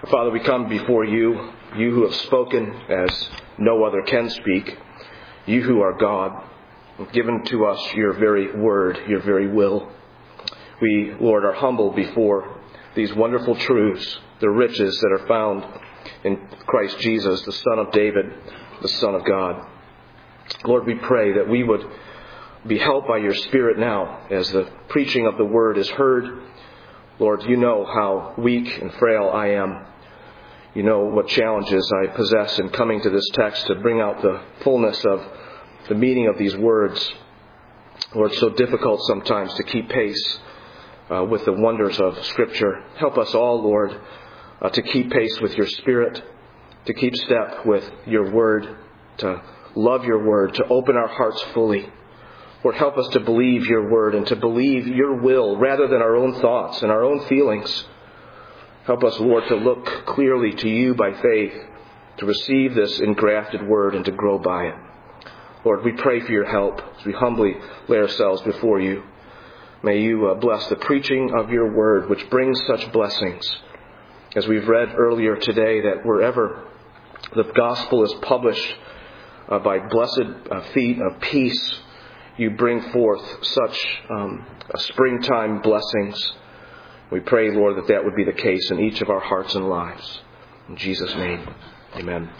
Father, we come before you, you who have spoken as no other can speak, you who are God, given to us your very word, your very will. We, Lord, are humbled before these wonderful truths, the riches that are found in Christ Jesus, the Son of David, the Son of God. Lord, we pray that we would be helped by your Spirit now as the preaching of the word is heard. Lord, you know how weak and frail I am. You know what challenges I possess in coming to this text to bring out the fullness of the meaning of these words. Lord, it's so difficult sometimes to keep pace with the wonders of Scripture. Help us all, Lord, to keep pace with your Spirit, to keep step with your word, to love your word, to open our hearts fully. Lord, help us to believe your word and to believe your will rather than our own thoughts and our own feelings. Help us, Lord, to look clearly to you by faith, to receive this engrafted word and to grow by it. Lord, we pray for your help as we humbly lay ourselves before you. May you bless the preaching of your word, which brings such blessings. As we've read earlier today, that wherever the gospel is published by blessed feet of peace, you bring forth such springtime blessings. We pray, Lord, that that would be the case in each of our hearts and lives. In Jesus' name, amen.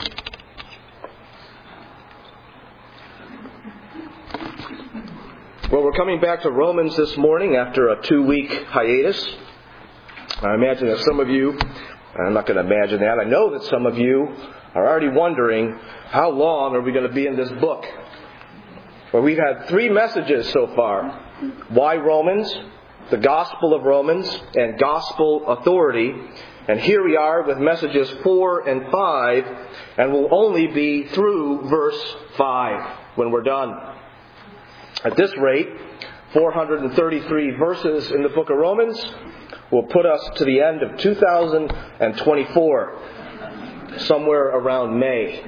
Well, we're coming back to Romans this morning after a 2-week hiatus. I imagine that some of you, I'm not going to imagine that, I know that some of you are already wondering, how long are we going to be in this book? Well, we've had 3 messages so far. Why Romans? The Gospel of Romans, and Gospel authority. And here we are with messages 4 and 5, and we'll only be through verse 5 when we're done. At this rate, 433 verses in the book of Romans will put us to the end of 2024, somewhere around May.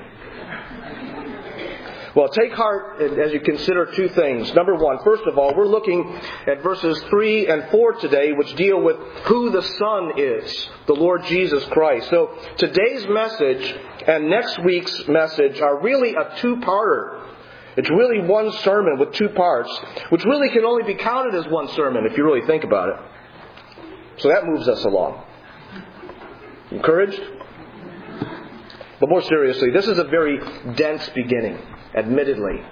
Well, take heart as you consider 2 things. Number 1, first of all, we're looking at verses 3 and 4 today, which deal with who the Son is, the Lord Jesus Christ. So today's message and next week's message are really a 2-parter. It's really one sermon with 2 parts, which really can only be counted as one sermon if you really think about it. So that moves us along. Encouraged? But more seriously, this is a very dense beginning, admittedly.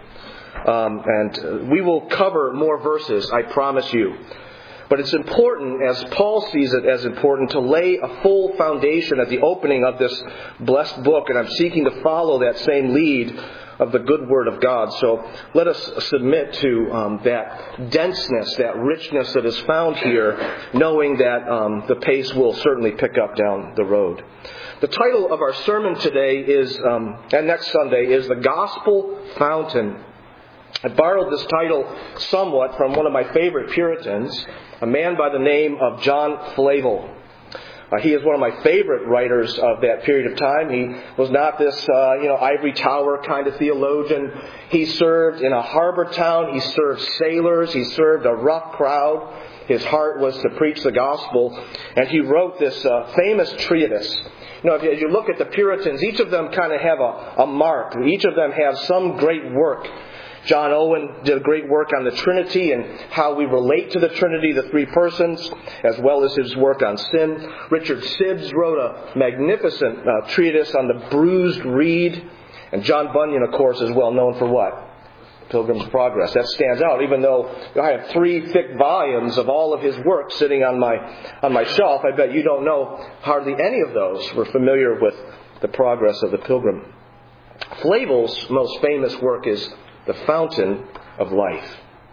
And we will cover more verses, I promise you. But it's important, as Paul sees it as important, to lay a full foundation at the opening of this blessed book. And I'm seeking to follow that same lead of the good Word of God. So let us submit to that denseness, that richness that is found here, knowing that the pace will certainly pick up down the road. The title of our sermon today is, and next Sunday, is The Gospel Fountain. I borrowed this title somewhat from one of my favorite Puritans, a man by the name of John Flavel. He is one of my favorite writers of that period of time. He was not this, ivory tower kind of theologian. He served in a harbor town. He served sailors. He served a rough crowd. His heart was to preach the gospel. And he wrote this famous treatise. As you look at the Puritans, each of them kind of have a mark. Each of them have some great work. John Owen did a great work on the Trinity and how we relate to the Trinity, the 3 persons, as well as his work on sin. Richard Sibbes wrote a magnificent treatise on the bruised reed. And John Bunyan, of course, is well known for what? Pilgrim's Progress. That stands out, even though I have 3 thick volumes of all of his work sitting on my shelf. I bet you don't know hardly any of those. We're familiar with the progress of the Pilgrim. Flavel's most famous work is The Fountain of Life.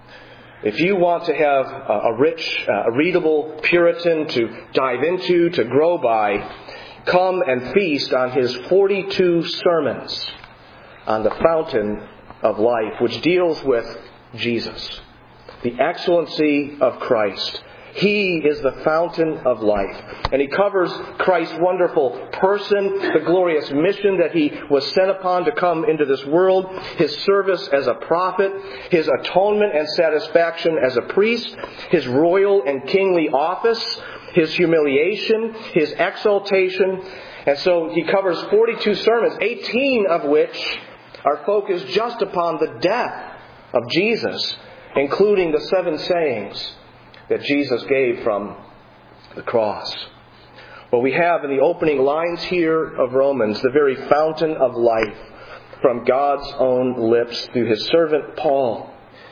If you want to have a rich, readable Puritan to dive into, to grow by, come and feast on his 42 sermons on the Fountain of Life, which deals with Jesus, the excellency of Christ. He is the fountain of life. And he covers Christ's wonderful person, the glorious mission that he was sent upon to come into this world, his service as a prophet, his atonement and satisfaction as a priest, his royal and kingly office, His humiliation, His exaltation. And so he covers 42 sermons, 18 of which are focused just upon the death of Jesus, including the 7 sayings that Jesus gave from the cross. Well, we have in the opening lines here of Romans the very fountain of life from God's own lips through His servant Paul.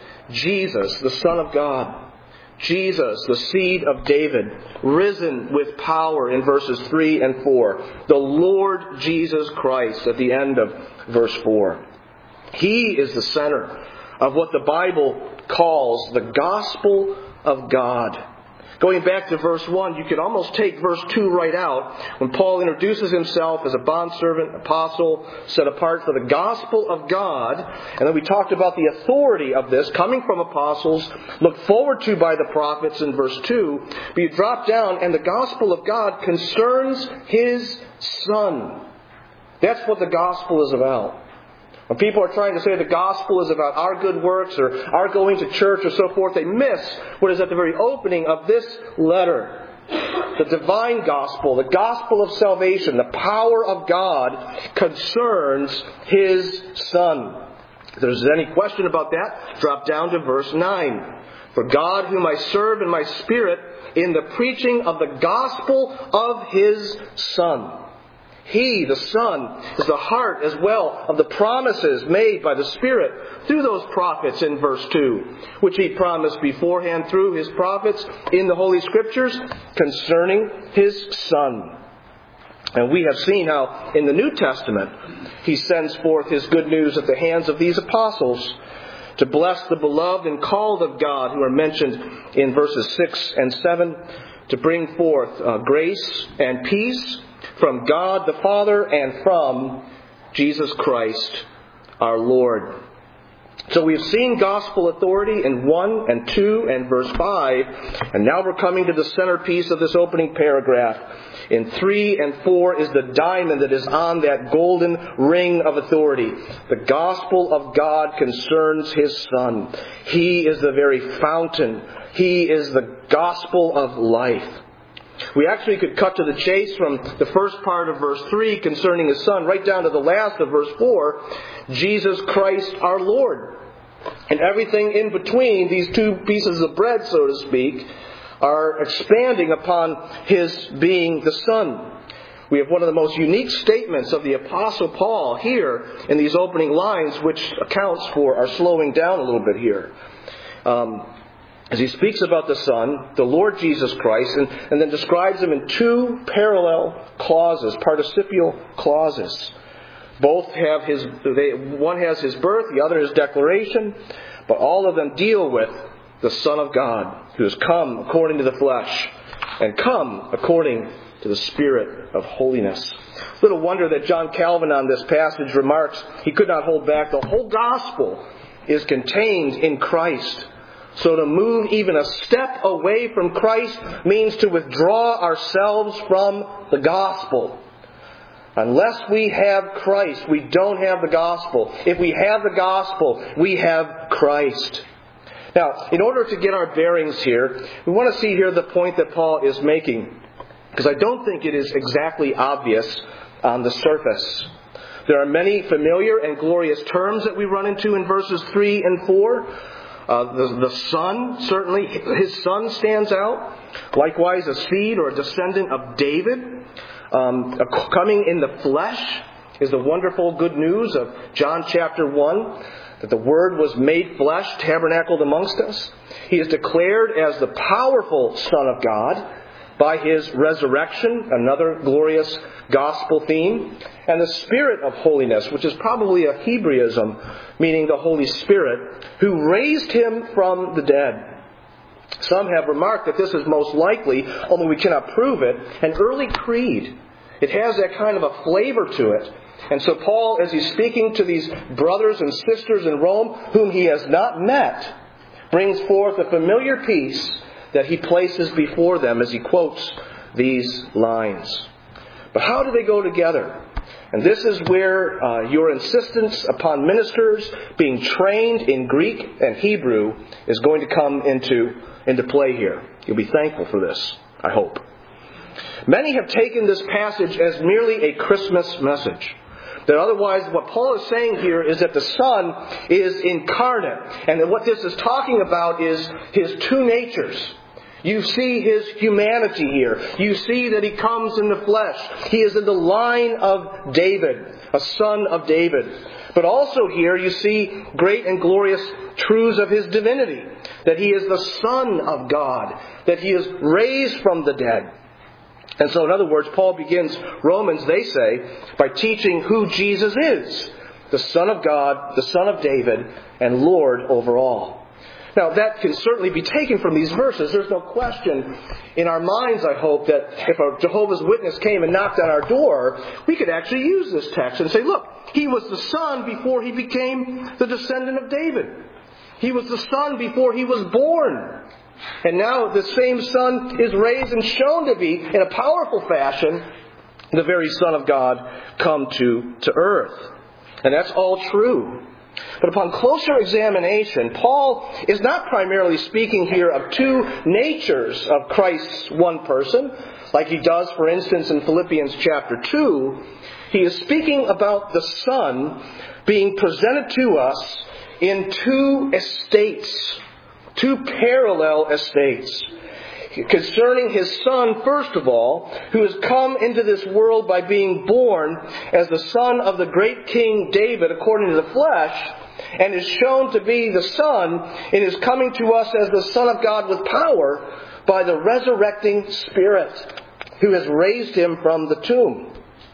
Jesus, the Son of God. Jesus, the seed of David, risen with power in verses 3 and 4. The Lord Jesus Christ at the end of verse 4. He is the center of what the Bible calls the gospel of God. Going back to verse 1, you could almost take verse 2 right out when Paul introduces himself as a bondservant, apostle, set apart for the gospel of God. And then we talked about the authority of this coming from apostles, looked forward to by the prophets in verse 2. But you drop down and the gospel of God concerns His Son. That's what the gospel is about. When people are trying to say the gospel is about our good works or our going to church or so forth, they miss what is at the very opening of this letter. The divine gospel, the gospel of salvation, the power of God concerns His Son. If there's any question about that, drop down to verse 9. For God, whom I serve in my spirit in the preaching of the gospel of His Son. He, the Son, is the heart as well of the promises made by the Spirit through those prophets in verse 2, which He promised beforehand through His prophets in the Holy Scriptures concerning His Son. And we have seen how in the New Testament He sends forth His good news at the hands of these apostles to bless the beloved and called of God who are mentioned in verses 6 and 7, to bring forth grace and peace from God the Father and from Jesus Christ our Lord. So we've seen gospel authority in 1 and 2 and verse 5. And now we're coming to the centerpiece of this opening paragraph. In 3 and 4 is the diamond that is on that golden ring of authority. The gospel of God concerns His Son. He is the very fountain. He is the gospel of life. We actually could cut to the chase from the first part of verse 3 concerning His Son right down to the last of verse 4, Jesus Christ our Lord. And everything in between these two pieces of bread, so to speak, are expanding upon His being the Son. We have one of the most unique statements of the Apostle Paul here in these opening lines, which accounts for our slowing down a little bit here. As he speaks about the Son, the Lord Jesus Christ, and then describes Him in 2 parallel clauses, participial clauses. Both have one has His birth, the other His declaration, but all of them deal with the Son of God, who has come according to the flesh, and come according to the Spirit of holiness. Little wonder that John Calvin on this passage remarks, he could not hold back. The whole gospel is contained in Christ. So to move even a step away from Christ means to withdraw ourselves from the gospel. Unless we have Christ, we don't have the gospel. If we have the gospel, we have Christ. Now, in order to get our bearings here, we want to see here the point that Paul is making, because I don't think it is exactly obvious on the surface. There are many familiar and glorious terms that we run into in verses 3 and 4. The Son, certainly, His Son stands out. Likewise, a seed or a descendant of David. Coming in the flesh is the wonderful good news of John chapter 1, that the Word was made flesh, tabernacled amongst us. He is declared as the powerful Son of God by His resurrection, another glorious gospel theme, and the Spirit of holiness, which is probably a Hebraism, meaning the Holy Spirit, who raised Him from the dead. Some have remarked that this is most likely, although we cannot prove it, an early creed. It has that kind of a flavor to it. And so Paul, as he's speaking to these brothers and sisters in Rome, whom he has not met, brings forth a familiar peace that he places before them as he quotes these lines. But how do they go together? And this is where your insistence upon ministers being trained in Greek and Hebrew is going to come into play here. You'll be thankful for this, I hope. Many have taken this passage as merely a Christmas message. That otherwise, what Paul is saying here is that the Son is incarnate. And that what this is talking about is His two natures. You see His humanity here. You see that He comes in the flesh. He is in the line of David, a son of David. But also here you see great and glorious truths of His divinity. That He is the Son of God. That He is raised from the dead. And so in other words, Paul begins Romans, they say, by teaching who Jesus is. The Son of God, the Son of David, and Lord over all. Now that can certainly be taken from these verses. There's no question in our minds, I hope, that if a Jehovah's Witness came and knocked on our door, we could actually use this text and say, look, He was the Son before He became the descendant of David. He was the Son before He was born. And now the same Son is raised and shown to be, in a powerful fashion, the very Son of God come to earth. And that's all true. But upon closer examination, Paul is not primarily speaking here of two natures of Christ's one person, like he does, for instance, in Philippians chapter 2. He is speaking about the Son being presented to us in two estates. Two parallel estates. Concerning His Son, first of all, who has come into this world by being born as the son of the great King David according to the flesh, and is shown to be the Son in His coming to us as the Son of God with power by the resurrecting Spirit, who has raised Him from the tomb.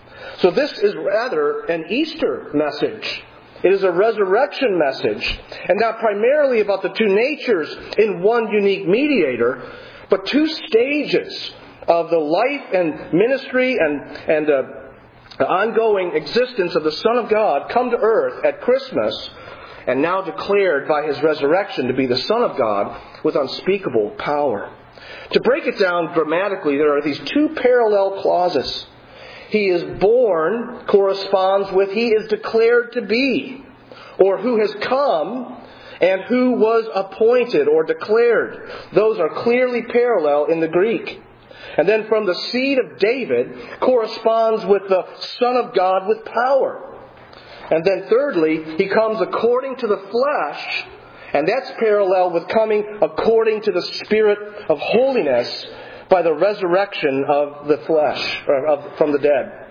So this is rather an Easter message. It is a resurrection message, and not primarily about the two natures in one unique mediator, but two stages of the life and ministry and the ongoing existence of the Son of God come to earth at Christmas, and now declared by His resurrection to be the Son of God with unspeakable power. To break it down grammatically, there are these two parallel clauses. He is born corresponds with He is declared to be, or who has come, and who was appointed or declared. Those are clearly parallel in the Greek. And then from the seed of David corresponds with the Son of God with power. And then thirdly, He comes according to the flesh, and that's parallel with coming according to the Spirit of holiness by the resurrection of the flesh, from the dead.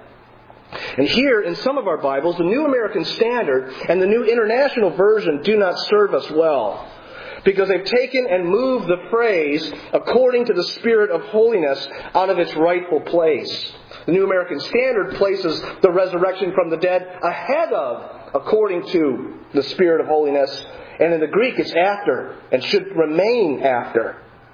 And here, in some of our Bibles, the New American Standard and the New International Version do not serve us well, because they've taken and moved the phrase, according to the Spirit of holiness, out of its rightful place. The New American Standard places the resurrection from the dead ahead of, according to the Spirit of holiness, and in the Greek it's after, and should remain after.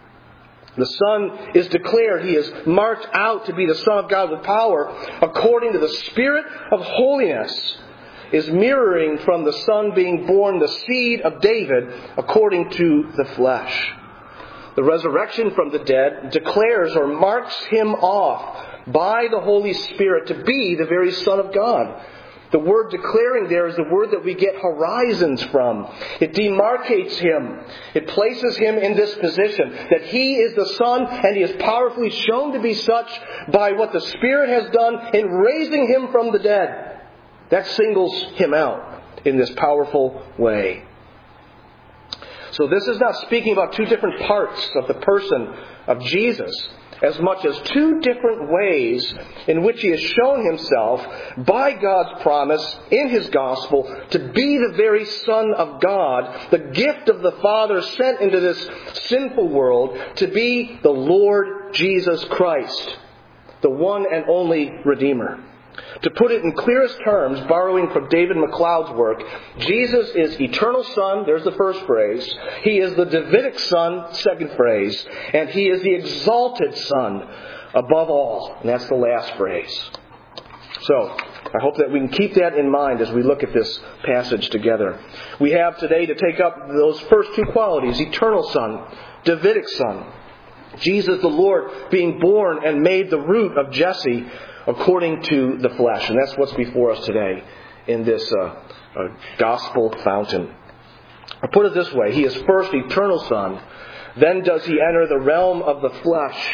The Son is declared, He is marked out to be the Son of God with power, according to the Spirit of holiness, is mirroring from the Son being born the seed of David according to the flesh. The resurrection from the dead declares or marks Him off by the Holy Spirit to be the very Son of God. The word declaring there is the word that we get horizons from. It demarcates Him. It places Him in this position that He is the Son, and He is powerfully shown to be such by what the Spirit has done in raising Him from the dead. That singles Him out in this powerful way. So this is not speaking about two different parts of the person of Jesus, as much as two different ways in which He has shown Himself by God's promise in His gospel to be the very Son of God, the gift of the Father sent into this sinful world to be the Lord Jesus Christ, the one and only Redeemer. To put it in clearest terms, borrowing from David MacLeod's work, Jesus is eternal Son, there's the first phrase. He is the Davidic Son, second phrase. And He is the exalted Son above all, and that's the last phrase. So, I hope that we can keep that in mind as we look at this passage together. We have today to take up those first two qualities, eternal Son, Davidic Son. Jesus the Lord being born and made the root of Jesse according to the flesh. And that's what's before us today in this gospel fountain. Or put it this way, He is first eternal Son. Then does He enter the realm of the flesh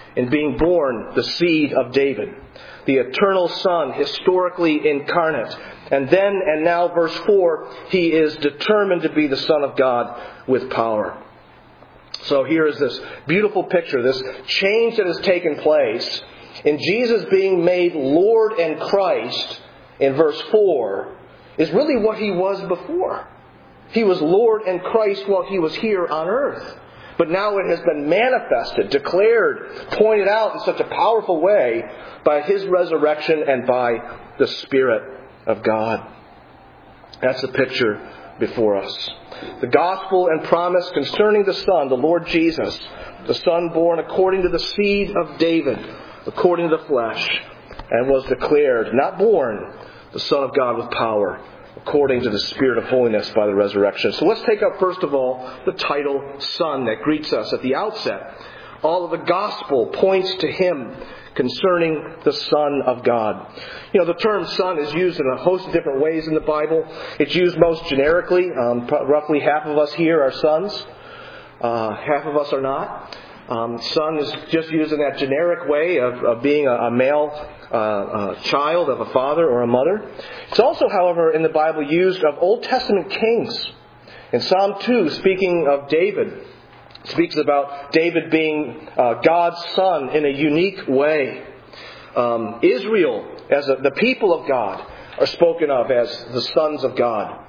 in being born the seed of David, the eternal Son, historically incarnate. And then, and now, verse 4, He is determined to be the Son of God with power. So here is this beautiful picture, this change that has taken place in Jesus being made Lord and Christ in verse 4 is really what He was before. He was Lord and Christ while He was here on earth. But now it has been manifested, declared, pointed out in such a powerful way by His resurrection and by the Spirit of God. That's the picture before us. The gospel and promise concerning the Son, the Lord Jesus, the Son born according to the seed of David, according to the flesh, and was declared, not born, the Son of God with power, according to the Spirit of holiness by the resurrection. So let's take up first of all the title Son that greets us at the outset. All of the gospel points to Him concerning the Son of God. You know, the term Son is used in a host of different ways in the Bible. It's used most generically. Roughly half of us here are sons. Half of us are not. Son is just used in that generic way of being a male child of a father or a mother. It's also, however, in the Bible used of Old Testament kings. In Psalm 2, speaking of David, speaks about David being God's son in a unique way. Israel, as the people of God, are spoken of as the sons of God.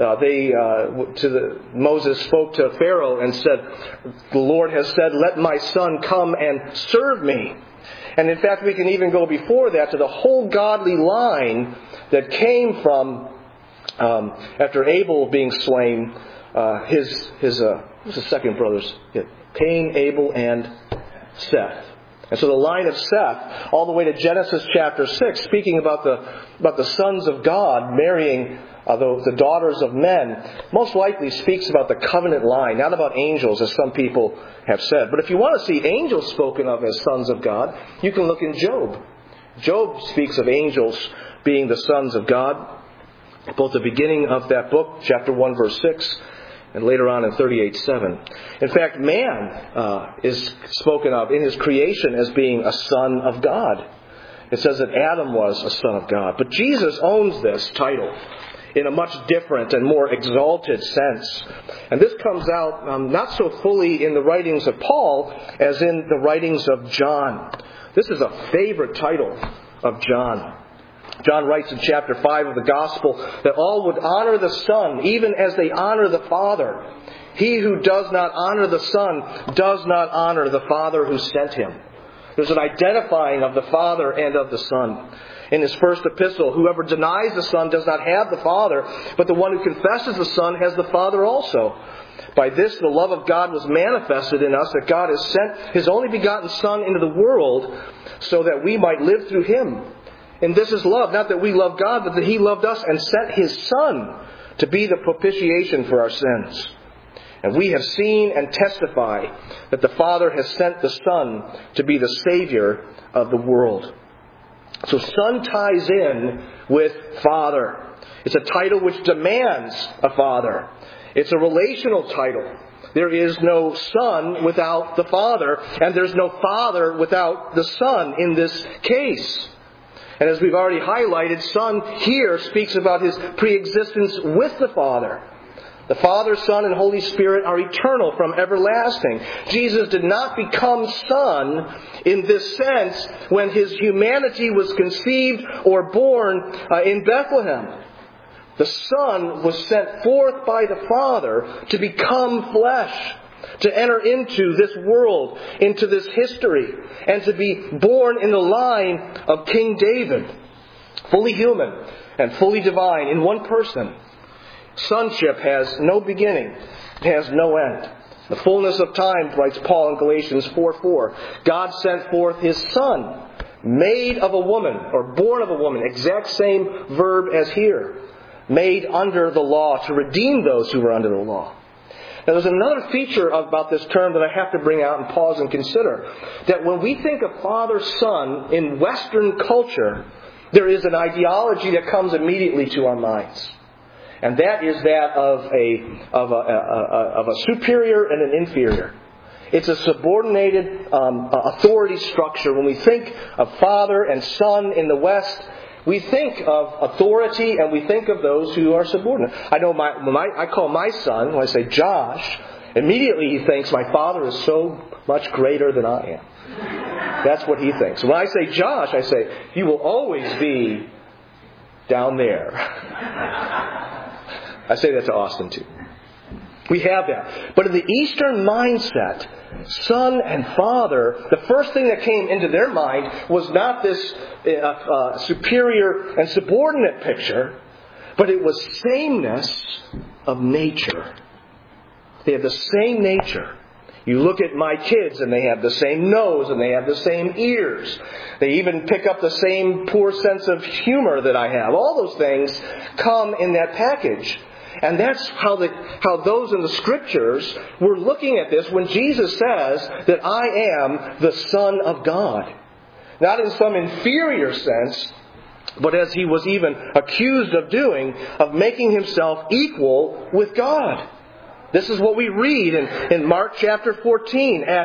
Moses spoke to Pharaoh and said, "The Lord has said, 'Let my son come and serve me.'" And in fact, we can even go before that to the whole godly line that came from after Abel being slain. Who's the second brothers? Cain, Abel, and Seth. And so the line of Seth, all the way to Genesis chapter 6, speaking about the sons of God marrying the daughters of men, most likely speaks about the covenant line, not about angels, as some people have said. But if you want to see angels spoken of as sons of God, you can look in Job. Job speaks of angels being the sons of God, both the beginning of that book, chapter 1, verse 6, and later on in 38:7. In fact, man is spoken of in his creation as being a son of God. It says that Adam was a son of God. But Jesus owns this title in a much different and more exalted sense. And this comes out not so fully in the writings of Paul as in the writings of John. This is a favorite title of John. John writes in chapter 5 of the Gospel that all would honor the Son even as they honor the Father. He who does not honor the Son does not honor the Father who sent Him. There's an identifying of the Father and of the Son. In his first epistle, whoever denies the Son does not have the Father, but the one who confesses the Son has the Father also. By this the love of God was manifested in us, that God has sent His only begotten Son into the world so that we might live through Him. And this is love, not that we love God, but that He loved us and sent His Son to be the propitiation for our sins. And we have seen and testify that the Father has sent the Son to be the Savior of the world. So Son ties in with Father. It's a title which demands a Father. It's a relational title. There is no Son without the Father, and there's no Father without the Son in this case. And as we've already highlighted, Son here speaks about His preexistence with the Father. The Father, Son, and Holy Spirit are eternal from everlasting. Jesus did not become Son in this sense when His humanity was conceived or born in Bethlehem. The Son was sent forth by the Father to become flesh, to enter into this world, into this history, and to be born in the line of King David, fully human and fully divine in one person. Sonship has no beginning, it has no end. The fullness of time, writes Paul in Galatians 4:4, God sent forth His Son, made of a woman, or born of a woman, exact same verb as here, made under the law, to redeem those who were under the law. Now there's another feature about this term that I have to bring out and pause and consider. That when we think of Father-Son in Western culture, there is an ideology that comes immediately to our minds. And that is that of a superior and an inferior. It's a subordinated authority structure. When we think of Father and Son in the West, we think of authority and we think of those who are subordinate. I know when I call my son, when I say Josh, immediately he thinks my father is so much greater than I am. That's what he thinks. When I say Josh, I say, you will always be down there. I say that to Austin too. We have that. But in the Eastern mindset, Son and Father, the first thing that came into their mind was not this superior and subordinate picture, but it was sameness of nature. They have the same nature. You look at my kids and they have the same nose and they have the same ears. They even pick up the same poor sense of humor that I have. All those things come in that package. And that's how those in the Scriptures were looking at this when Jesus says that I am the Son of God. Not in some inferior sense, but as he was even accused of doing, of making himself equal with God. This is what we read in Mark chapter 14 at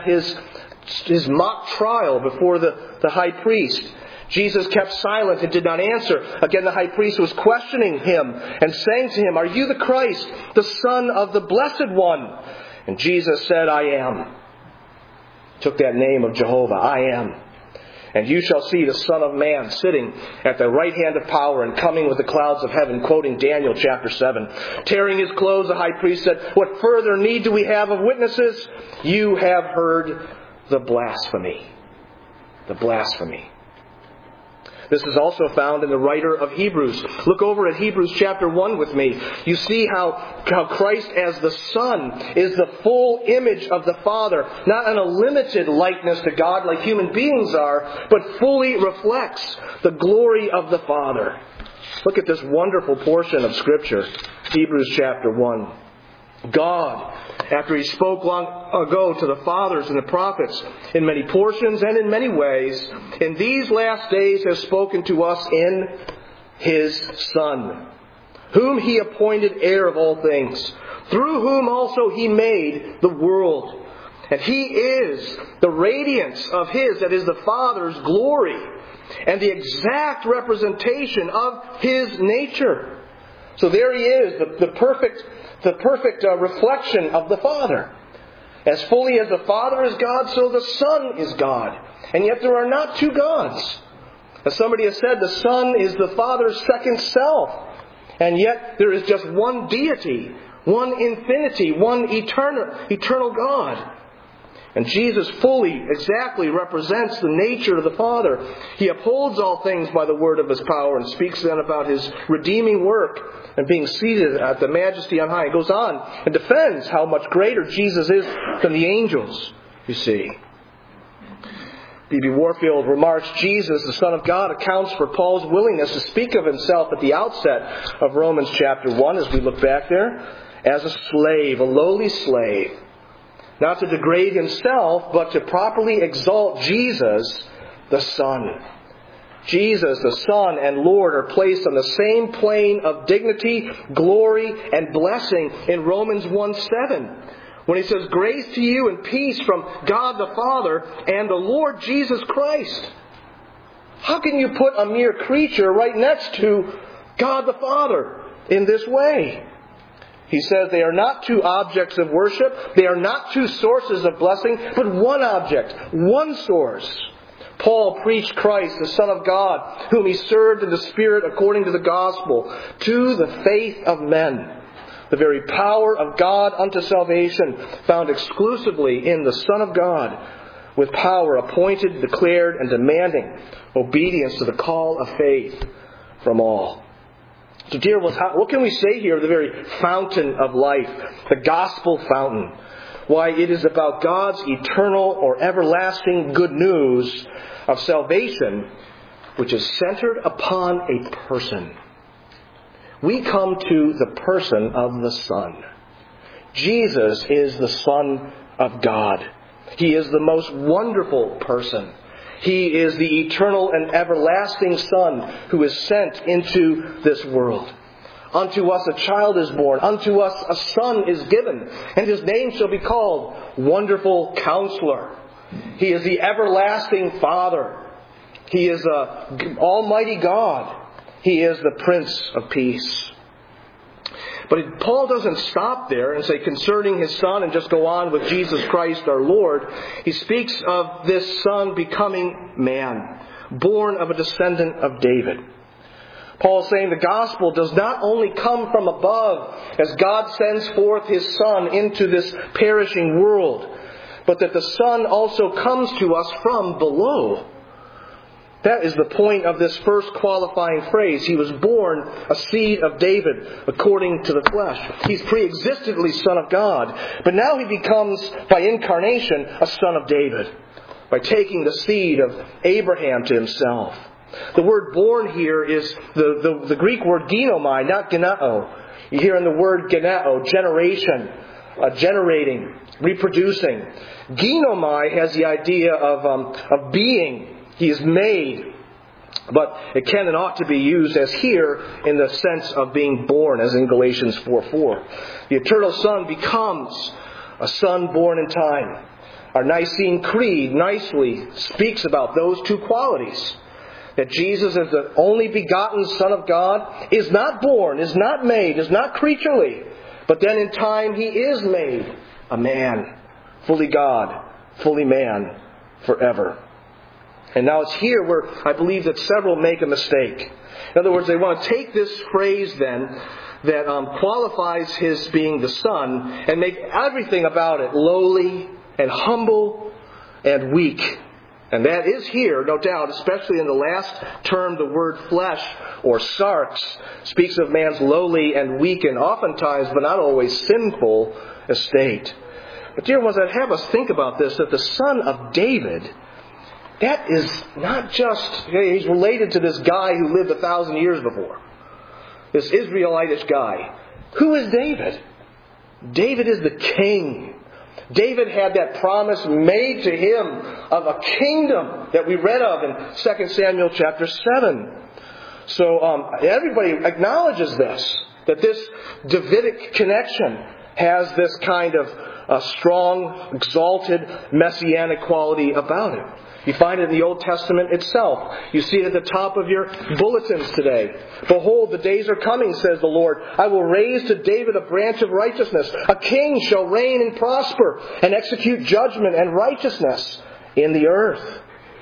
his mock trial before the high priest. Jesus kept silent and did not answer. Again, the high priest was questioning him and saying to him, "Are you the Christ, the Son of the Blessed One?" And Jesus said, "I am." Took that name of Jehovah, I am. "And you shall see the Son of Man sitting at the right hand of power and coming with the clouds of heaven," quoting Daniel chapter 7. Tearing his clothes, the high priest said, "What further need do we have of witnesses? You have heard the blasphemy." The blasphemy. This is also found in the writer of Hebrews. Look over at Hebrews chapter 1 with me. You see how Christ as the Son is the full image of the Father. Not in a limited likeness to God like human beings are, but fully reflects the glory of the Father. Look at this wonderful portion of Scripture. Hebrews chapter 1. God, after He spoke long ago to the fathers and the prophets in many portions and in many ways, in these last days has spoken to us in His Son, whom He appointed heir of all things, through whom also He made the world. And He is the radiance of His, that is the Father's glory, and the exact representation of His nature. So there He is, the perfect reflection of the Father. As fully as the Father is God, so the Son is God. And yet there are not two gods. As somebody has said, the Son is the Father's second self. And yet there is just one deity, one infinity, one eternal God. And Jesus fully, exactly represents the nature of the Father. He upholds all things by the word of His power and speaks then about His redeeming work and being seated at the majesty on high. He goes on and defends how much greater Jesus is than the angels, you see. B.B. Warfield remarks, Jesus, the Son of God, accounts for Paul's willingness to speak of himself at the outset of Romans chapter 1, as we look back there, as a slave, a lowly slave. Not to degrade himself, but to properly exalt Jesus, the Son. Jesus, the Son and Lord, are placed on the same plane of dignity, glory, and blessing in Romans 1:7. When He says, "Grace to you and peace from God the Father and the Lord Jesus Christ." How can you put a mere creature right next to God the Father in this way? He says they are not two objects of worship. They are not two sources of blessing, but one object, one source. Paul preached Christ, the Son of God, whom he served in the Spirit according to the gospel, to the faith of men. The very power of God unto salvation, found exclusively in the Son of God, with power appointed, declared, and demanding obedience to the call of faith from all. So dear ones, what can we say here of the very fountain of life, the gospel fountain? Why, it is about God's eternal or everlasting good news of salvation, which is centered upon a person. We come to the person of the Son. Jesus is the Son of God. He is the most wonderful person. He is the eternal and everlasting Son who is sent into this world. Unto us a child is born, unto us a son is given, and his name shall be called Wonderful Counselor. He is the everlasting Father. He is Almighty God. He is the Prince of Peace. But Paul doesn't stop there and say concerning his Son and just go on with Jesus Christ our Lord. He speaks of this Son becoming man, born of a descendant of David. Paul is saying the gospel does not only come from above as God sends forth His Son into this perishing world, but that the Son also comes to us from below. That is the point of this first qualifying phrase. He was born a seed of David according to the flesh. He's pre-existently Son of God. But now He becomes, by incarnation, a Son of David, by taking the seed of Abraham to Himself. The word born here is the Greek word ginomai, not genao. You hear in the word genao, generation, generating, reproducing. Ginomai has the idea of being. He is made. But it can and ought to be used as here in the sense of being born, as in Galatians 4:4. The eternal Son becomes a Son born in time. Our Nicene Creed nicely speaks about those two qualities. That Jesus is the only begotten Son of God, is not born, is not made, is not creaturely. But then in time He is made a man, fully God, fully man, forever. And now it's here where I believe that several make a mistake. In other words, they want to take this phrase then that qualifies His being the Son and make everything about it lowly and humble and weak. And that is here, no doubt, especially in the last term, the word flesh, or sarx, speaks of man's lowly and weak and oftentimes, but not always, sinful estate. But dear ones, I'd have us think about this, that the Son of David, that is not just, he's related to this guy who lived 1,000 years before. This Israelitish guy. Who is David? David is the king. David had that promise made to him of a kingdom that we read of in 2 Samuel chapter 7. So everybody acknowledges this, that this Davidic connection has this kind of strong, exalted, messianic quality about it. You find it in the Old Testament itself. You see it at the top of your bulletins today. Behold, the days are coming, says the Lord. I will raise to David a branch of righteousness. A king shall reign and prosper and execute judgment and righteousness in the earth.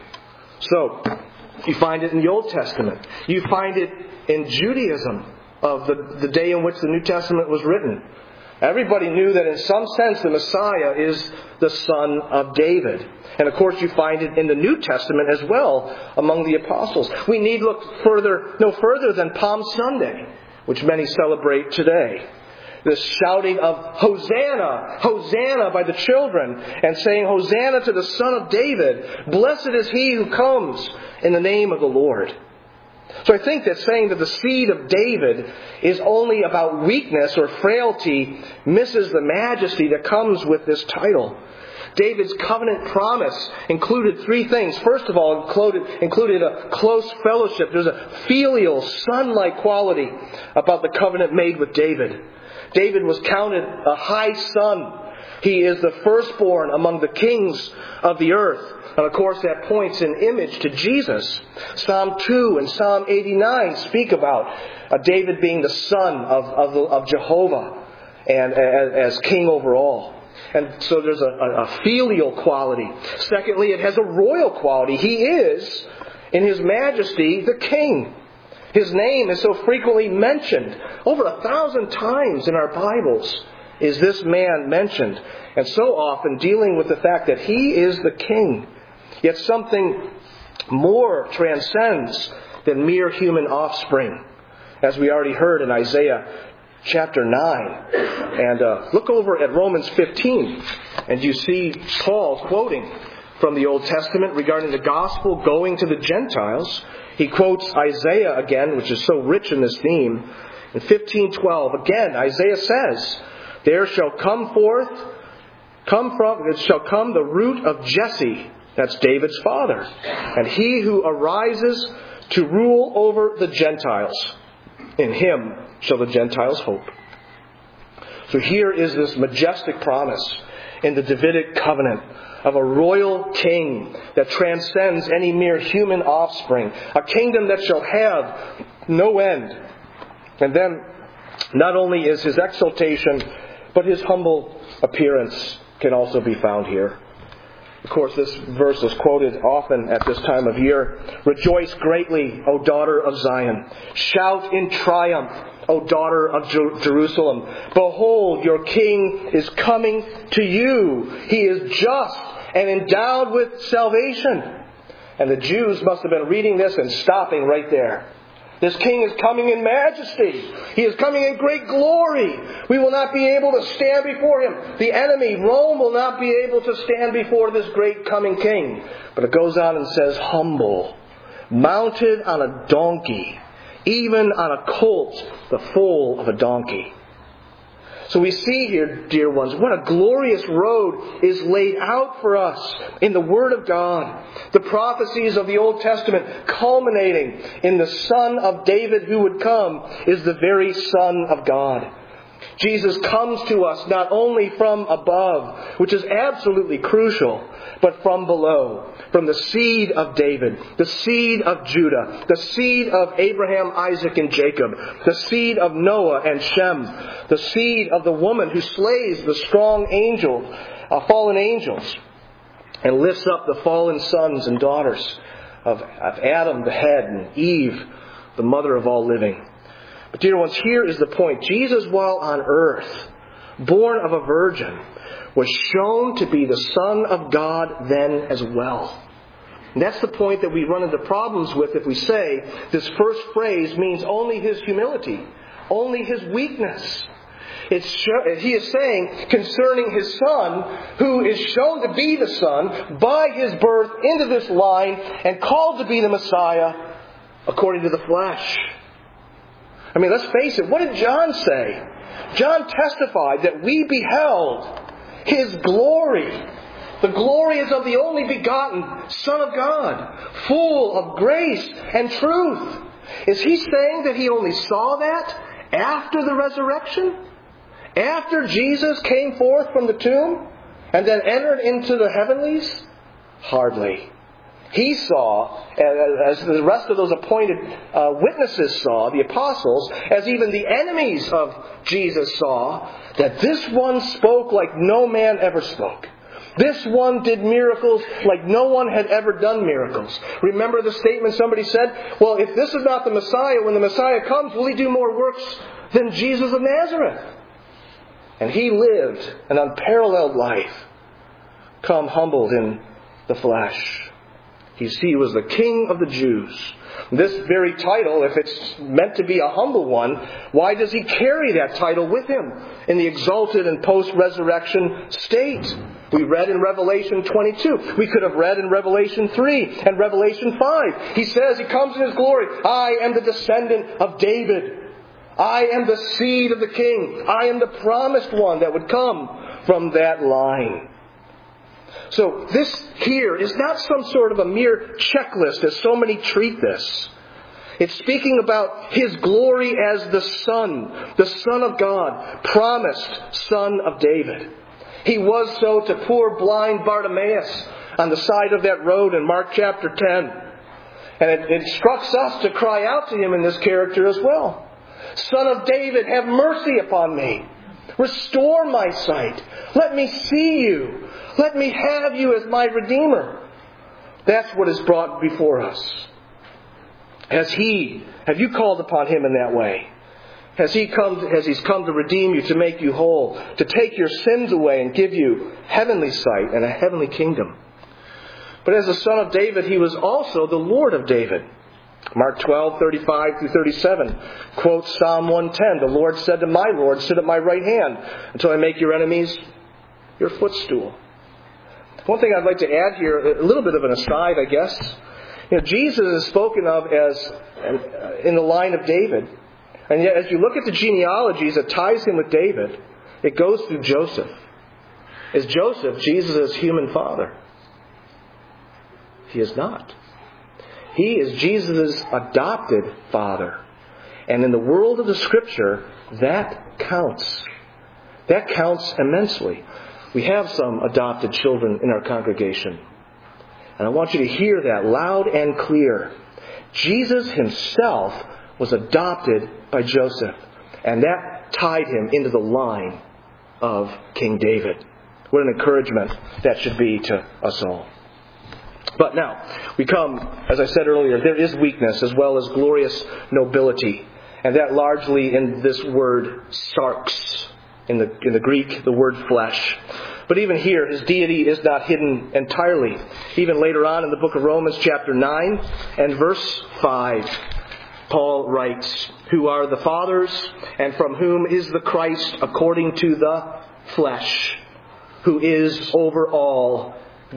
So, you find it in the Old Testament. You find it in Judaism of the day in which the New Testament was written. Everybody knew that in some sense the Messiah is the Son of David. And of course you find it in the New Testament as well among the apostles. We need look no further than Palm Sunday, which many celebrate today. This shouting of Hosanna, Hosanna by the children, and saying Hosanna to the Son of David. Blessed is He who comes in the name of the Lord. So I think that saying that the seed of David is only about weakness or frailty misses the majesty that comes with this title. David's covenant promise included three things. First of all, included a close fellowship. There's a filial, son-like quality about the covenant made with David. David was counted a high son. He is the firstborn among the kings of the earth. And of course that points in image to Jesus. Psalm 2 and Psalm 89 speak about David being the son of Jehovah and as king over all. And so there's a filial quality. Secondly, it has a royal quality. He is, in His majesty, the king. His name is so frequently mentioned. Over 1,000 times in our Bibles is this man mentioned. And so often dealing with the fact that He is the king. Yet something more transcends than mere human offspring. As we already heard in Isaiah chapter 9. And look over at Romans 15. And you see Paul quoting from the Old Testament regarding the gospel going to the Gentiles. He quotes Isaiah again, which is so rich in this theme. In 15:12, again, Isaiah says, there shall come the root of Jesse. That's David's father. And he who arises to rule over the Gentiles. In Him shall the Gentiles hope. So here is this majestic promise in the Davidic covenant of a royal king that transcends any mere human offspring. A kingdom that shall have no end. And then, not only is his exaltation, but his humble appearance can also be found here. Of course, this verse is quoted often at this time of year. Rejoice greatly, O daughter of Zion. Shout in triumph, O daughter of Jerusalem. Behold, your king is coming to you. He is just and endowed with salvation. And the Jews must have been reading this and stopping right there. This king is coming in majesty. He is coming in great glory. We will not be able to stand before him. The enemy, Rome, will not be able to stand before this great coming king. But it goes on and says, humble, mounted on a donkey, even on a colt, the foal of a donkey. So we see here, dear ones, what a glorious road is laid out for us in the Word of God. The prophecies of the Old Testament culminating in the Son of David who would come is the very Son of God. Jesus comes to us not only from above, which is absolutely crucial, but from below, from the seed of David, the seed of Judah, the seed of Abraham, Isaac, and Jacob, the seed of Noah and Shem, the seed of the woman who slays the strong fallen angels, and lifts up the fallen sons and daughters of Adam, the head, and Eve, the mother of all living. But dear ones, here is the point. Jesus, while on earth, born of a virgin, was shown to be the Son of God then as well. And that's the point that we run into problems with if we say this first phrase means only his humility, only his weakness. He is saying concerning his Son, who is shown to be the Son by his birth into this line and called to be the Messiah according to the flesh. I mean, let's face it, what did John say? John testified that we beheld his glory. The glory is of the only begotten Son of God, full of grace and truth. Is he saying that he only saw that after the resurrection? After Jesus came forth from the tomb and then entered into the heavenlies? Hardly. He saw, as the rest of those appointed witnesses saw, the apostles, as even the enemies of Jesus saw, that this one spoke like no man ever spoke. This one did miracles like no one had ever done miracles. Remember the statement somebody said, well, if this is not the Messiah, when the Messiah comes, will he do more works than Jesus of Nazareth? And he lived an unparalleled life, come humbled in the flesh. He was the King of the Jews. This very title, if it's meant to be a humble one, why does he carry that title with him in the exalted and post-resurrection state? We read in Revelation 22. We could have read in Revelation 3 and Revelation 5. He says, he comes in his glory. I am the descendant of David. I am the seed of the king. I am the promised one that would come from that line. So this here is not some sort of a mere checklist as so many treat this. It's speaking about his glory as the Son of God, promised Son of David. He was so to poor blind Bartimaeus on the side of that road in Mark chapter 10. And it instructs us to cry out to him in this character as well. Son of David, have mercy upon me. Restore my sight. Let me see you. Let me have you as my Redeemer. That's what is brought before us. Have you called upon him in that way? Has he's come to redeem you, to make you whole, to take your sins away and give you heavenly sight and a heavenly kingdom? But as the Son of David, he was also the Lord of David. Mark 12:35-37 quotes Psalm 110. The Lord said to my Lord, sit at my right hand until I make your enemies your footstool. One thing I'd like to add here, a little bit of an aside, I guess. Jesus is spoken of as in the line of David. And yet as you look at the genealogies that ties him with David, it goes through Joseph. Is Joseph Jesus' human father? He is not. He is Jesus' adopted father. And in the world of the Scripture, that counts. That counts immensely. We have some adopted children in our congregation. And I want you to hear that loud and clear. Jesus himself was adopted by Joseph. And that tied him into the line of King David. What an encouragement that should be to us all. But now, we come, as I said earlier, there is weakness as well as glorious nobility. And that largely in this word sarx. In the Greek, the word flesh. But even here, his deity is not hidden entirely. Even later on in the book of Romans, chapter 9 and verse 5, Paul writes, "Who are the fathers, and from whom is the Christ according to the flesh, who is over all,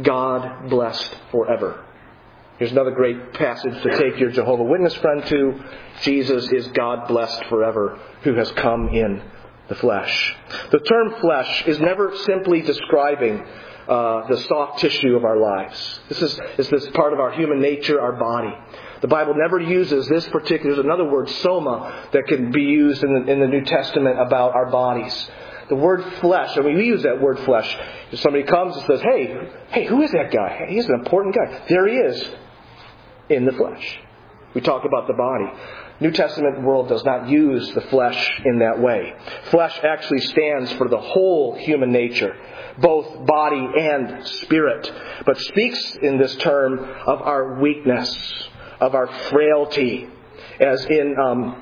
God blessed forever." Here's another great passage to take your Jehovah Witness friend to. Jesus is God blessed forever, who has come in the flesh. The term flesh is never simply describing the soft tissue of our lives. This is part of our human nature, our body. The Bible never uses this particular, there's another word, soma, that can be used in the New Testament about our bodies. The word flesh, I mean, we use that word flesh. If somebody comes and says, hey, who is that guy? Hey, he's an important guy. There he is in the flesh. We talk about the body. New Testament world does not use the flesh in that way. Flesh actually stands for the whole human nature, both body and spirit, but speaks in this term of our weakness, of our frailty, as in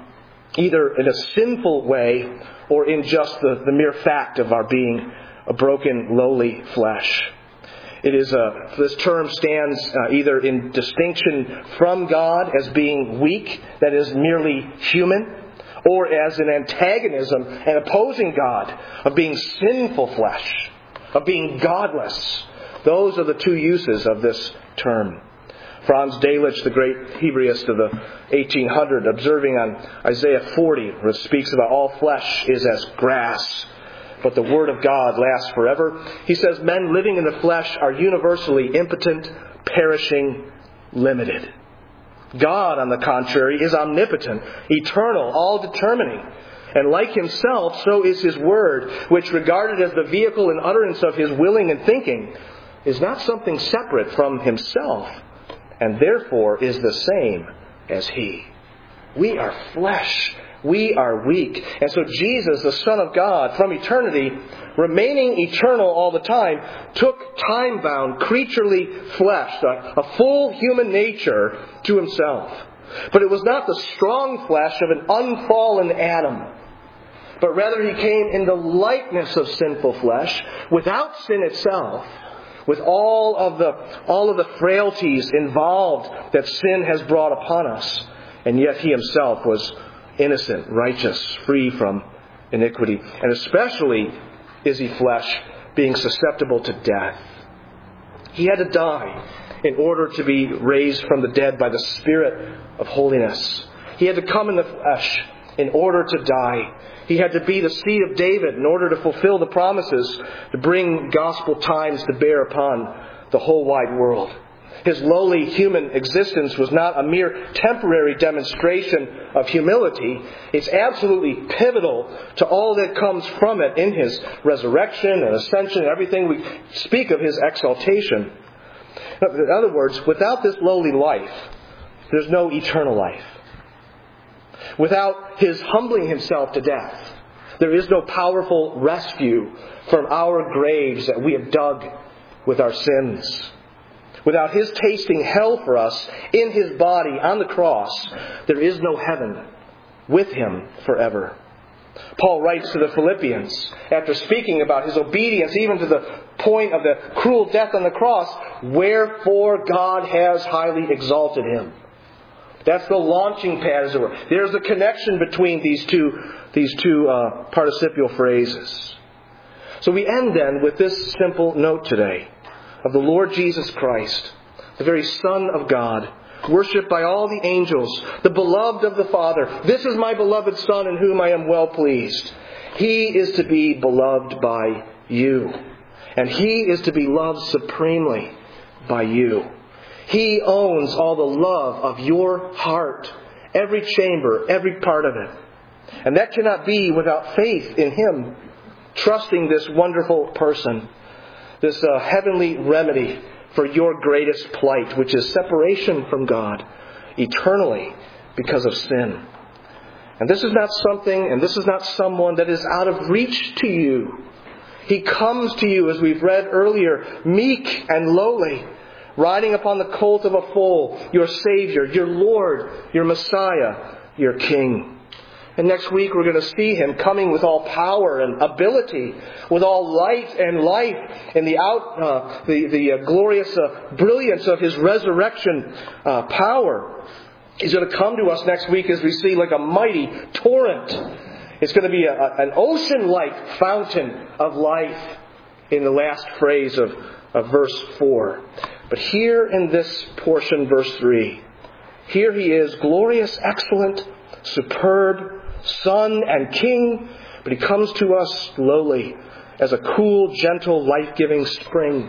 either in a sinful way or in just the mere fact of our being a broken, lowly flesh. It is this term stands either in distinction from God as being weak, that is merely human, or as an antagonism and opposing God, of being sinful flesh, of being godless. Those are the two uses of this term. Franz Delitzsch, the great Hebraist of the 1800s, observing on Isaiah 40, where it speaks about all flesh is as grass, but the Word of God lasts forever. He says, men living in the flesh are universally impotent, perishing, limited. God, on the contrary, is omnipotent, eternal, all-determining. And like himself, so is his Word, which, regarded as the vehicle and utterance of his willing and thinking, is not something separate from himself, and therefore is the same as he. We are flesh. We are weak. And so Jesus, the Son of God, from eternity, remaining eternal all the time, took time-bound, creaturely flesh, a full human nature, to himself. But it was not the strong flesh of an unfallen Adam, but rather he came in the likeness of sinful flesh, without sin itself, with all of the frailties involved that sin has brought upon us. And yet he himself was innocent, righteous, free from iniquity. And especially is he flesh, being susceptible to death. He had to die in order to be raised from the dead by the Spirit of holiness. He had to come in the flesh in order to die. He had to be the seed of David in order to fulfill the promises to bring gospel times to bear upon the whole wide world. His lowly human existence was not a mere temporary demonstration of humility. It's absolutely pivotal to all that comes from it in his resurrection and ascension and everything we speak of his exaltation. In other words, without this lowly life, there's no eternal life. Without his humbling himself to death, there is no powerful rescue from our graves that we have dug with our sins. Without his tasting hell for us in his body on the cross, there is no heaven with him forever. Paul writes to the Philippians, after speaking about his obedience even to the point of the cruel death on the cross, wherefore God has highly exalted him. That's the launching pad, as it were. There's the connection between these two participial phrases. So we end then with this simple note today of the Lord Jesus Christ, the very Son of God, worshipped by all the angels, the beloved of the Father. This is my beloved Son in whom I am well pleased. He is to be beloved by you. And He is to be loved supremely by you. He owns all the love of your heart every chamber, every part of it. And that cannot be without faith in Him, trusting this wonderful person, this heavenly remedy for your greatest plight, which is separation from God eternally because of sin. And this is not something, and this is not someone that is out of reach to you. He comes to you, as we've read earlier, meek and lowly, riding upon the colt of a foal, your Savior, your Lord, your Messiah, your King. And next week we're going to see Him coming with all power and ability, with all light and life, and the glorious brilliance of His resurrection power. He's going to come to us next week, as we see, like a mighty torrent. It's going to be an ocean-like fountain of life in the last phrase of verse 4. But here in this portion, verse 3, here He is, glorious, excellent, superb, Son and King, but He comes to us lowly as a cool, gentle, life-giving spring,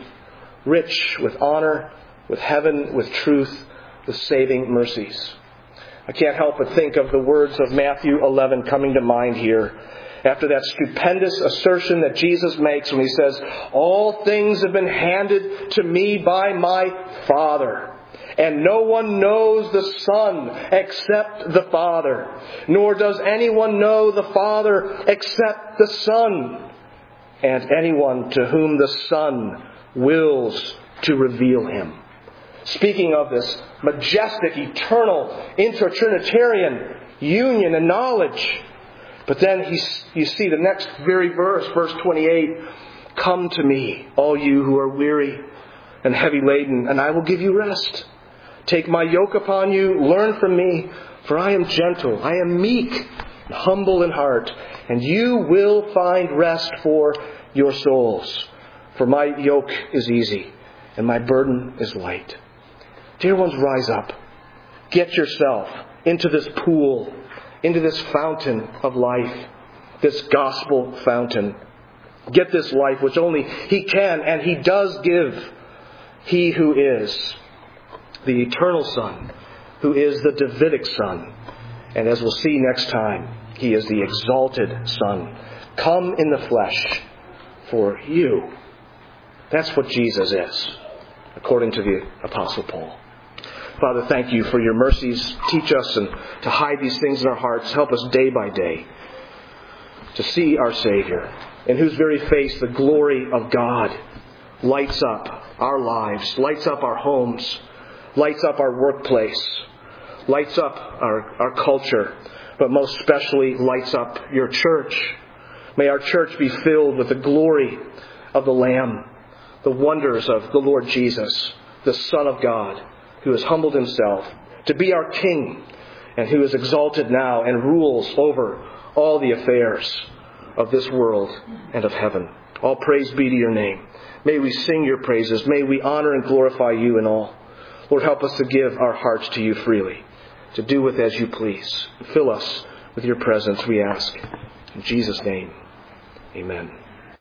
rich with honor, with heaven, with truth, with saving mercies. I can't help but think of the words of Matthew 11 coming to mind here. After that stupendous assertion that Jesus makes when He says, all things have been handed to me by my Father. And no one knows the Son except the Father, nor does anyone know the Father except the Son, and anyone to whom the Son wills to reveal Him. Speaking of this majestic, eternal, intertrinitarian union and knowledge. But then you see the next very verse, verse 28, come to me, all you who are weary and heavy laden, and I will give you rest. Take my yoke upon you, learn from me, for I am gentle, I am meek, and humble in heart, and you will find rest for your souls. For my yoke is easy, and my burden is light. Dear ones, rise up. Get yourself into this pool, into this fountain of life, this gospel fountain. Get this life which only He can and He does give. He who is the eternal Son, who is the Davidic Son. And as we'll see next time, He is the exalted Son, come in the flesh for you. That's what Jesus is, according to the Apostle Paul. Father, thank You for Your mercies. Teach us and to hide these things in our hearts. Help us day by day to see our Savior, in whose very face the glory of God lights up our lives, lights up our homes, lights up our workplace, lights up our culture, but most especially lights up Your church. May our church be filled with the glory of the Lamb, the wonders of the Lord Jesus, the Son of God, who has humbled Himself to be our King, and who is exalted now and rules over all the affairs of this world and of heaven. All praise be to Your name. May we sing Your praises. May we honor and glorify You in all. Lord, help us to give our hearts to You freely, to do with as You please. Fill us with Your presence, we ask. In Jesus' name, amen.